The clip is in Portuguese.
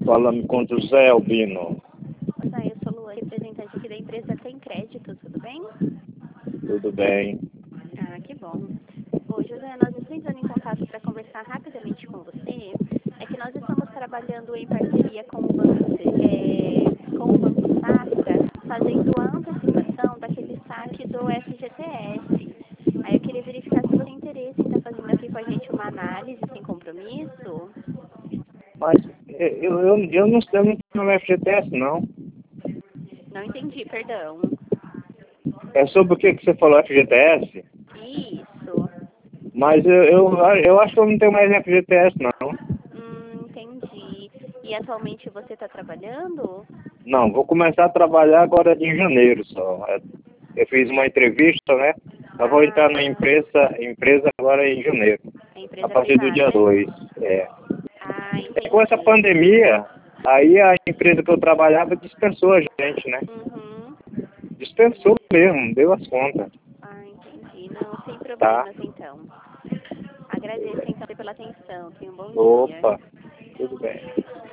Falando com José Albino. Olá, eu sou Lua, representante aqui da empresa Tem Crédito, tudo bem? Tudo bem? Ah, que bom. Ô, José, nós estamos entrando em contato para conversar rapidamente com você. É que nós estamos trabalhando em parceria com o Banco Safra, fazendo a antecipação daquele saque do FGTS. Aí eu queria verificar se você tem interesse em estar fazendo aqui com a gente uma análise sem compromisso. Mas eu não estou no FGTS, não. Não entendi, perdão. É sobre o que você falou, FGTS? Isso. Mas eu acho que eu não tenho mais FGTS, não. Entendi. E atualmente você está trabalhando? Não, vou começar a trabalhar agora em janeiro só. Eu fiz uma entrevista, né? Eu vou entrar na empresa agora em janeiro. A A empresa partir do dia privada? 2. É. Com essa Entendi. pandemia, aí a empresa que eu trabalhava dispensou a gente, né? Uhum. Dispensou mesmo, deu as contas. Entendi. Não, sem Tá? problemas então. Agradeço então pela atenção. Tenha um bom dia. Opa, tudo bem.